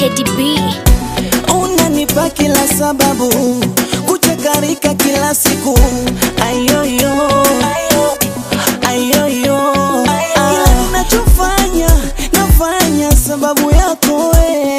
Teddy B. Unanipa kila sababu kuchakarika kila siku. Ayoyo, ayoyo, kila ninachofanya nafanya sababu yako we.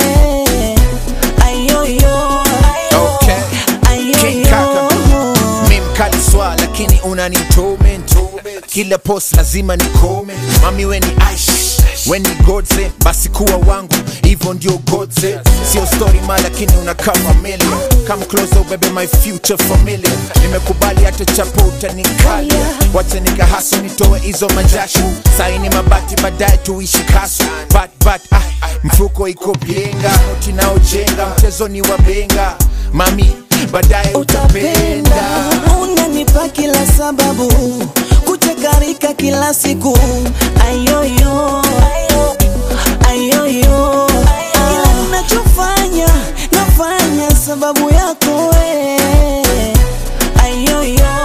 Ayoyo, okay. Ayoyo, Mimi mkali swala lakini unanitorment. Kila post lazima ni comment. Mami we ni aish, we ni godse, basi kuwa wangu, hivyo ndio godse. Sio story ma lakini unakaa familia. Come closer baby my future familia. Nimekubali hata chapo utanikalia. Wacha nikahaso nitoe hizo majashu. Saini mabati baadaye tuishi kasu. But mfuko iko bienga. Noti nao jenga, mchezo ni wabenga. Mami baadaye utapenda. Unanipa kila sababu kuchakarika kila siku. Ayoyo, ayoyo, kila ninachofanya nafanya sababu yako we. Ayoyo,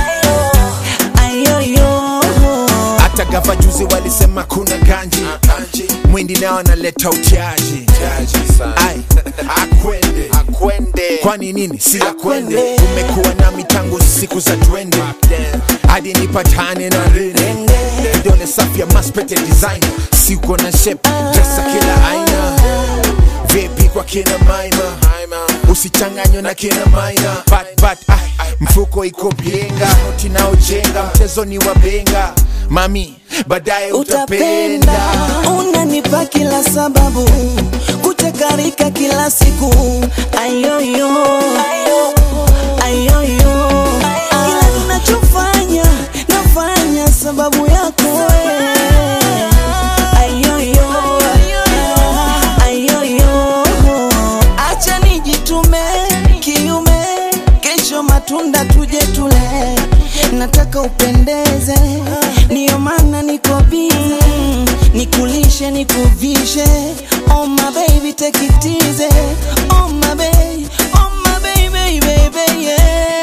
ayoyo, hata gava juzi walisema kuna ganji. Mwindi nao analeta utiaji. Ai, akwende. Kwani nini? Si akwende. Umekuwa nami tangu siku za twende. Hadi nipatane na rene. Vidole safi ya maspete design. Si uko na shape, dressa kila aina. Vipi kwa kina maima, usichanganywe na kina maina. But mfuko iko bienga. Noti nao jenga, mchezo ni wabenga. Mami baadaye utapenda. Unanipa kila sababu kuchakarika kila siku. Ayoyo, ayoyo, kila ninachofanya nafanya sababu yako we. Ayoyo, ayoyo, acha nijitume kiume, kesho matunda tuje tule. Nataka upendeze, niyo maana niko busy. Nikulishe, nikuvishe. Oh my baby, take it easy. Oh my baby, oh my baby, baby, yeah,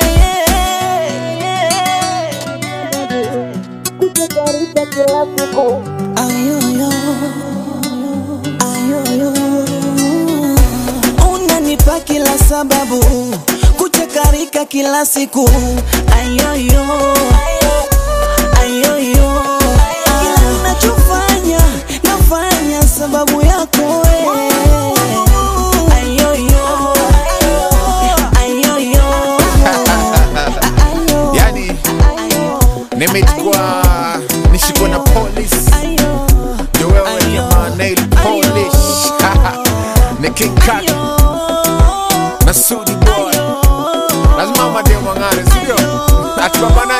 ayoyo, ayoyo, unanipa kila sababu kuchakarika kila siku. Ayoyo, ayoyo, kila ninachofanya nafanya sababu yako we. Ayoyo, ayoyo, yani nimechukua nishiko na police. Ndio wewe ni nail polish. Ni King Kaka na Sudi boy. Lazima mademo ngare sio? Atubana